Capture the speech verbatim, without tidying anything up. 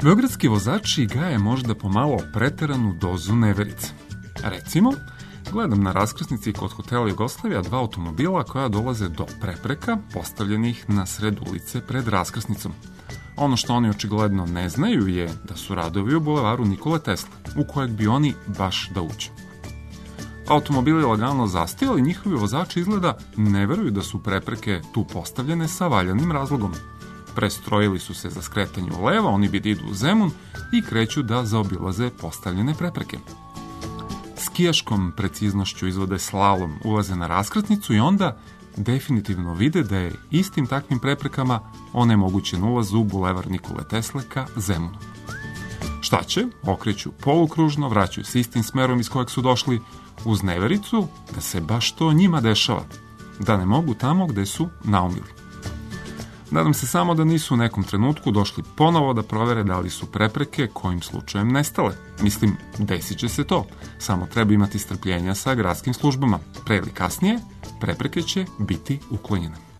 Beogradski vozači gaje možda pomalo preteranu dozu neverice. Recimo, gledam na raskrsnici kod hotela Jugoslavija dva automobila koja dolaze do prepreka postavljenih na sred ulice pred raskrsnicom. Ono što oni očigledno ne znaju je da su radovi u bulevaru Nikole Tesle, u kojeg bi oni baš da uđu. Automobili lagano zastaju, ali njihovi vozači izgleda ne veruju da su prepreke tu postavljene sa valjanim razlogom. Prestrojili su se za skretanje u levo, oni bi da idu u Zemun i kreću da zaobilaze postavljene prepreke. Skijaškom preciznošću izvode slalom, ulaze na raskrsnicu i onda definitivno vide da je istim takvim preprekama onemogućen ulaz u bulevar Nikole Tesle ka Zemunu. Šta će? Okreću polukružno, vraćaju se istim smerom iz kojeg su došli, uz nevericu da se baš to njima dešava, da ne mogu tamo gde su naumili. Nadam se samo da nisu u nekom trenutku došli ponovo da provere da li su prepreke kojim slučajem nestale. Mislim, desit će se to. Samo treba imati strpljenja sa gradskim službama. Pre ili kasnije, prepreke će biti uklonjene.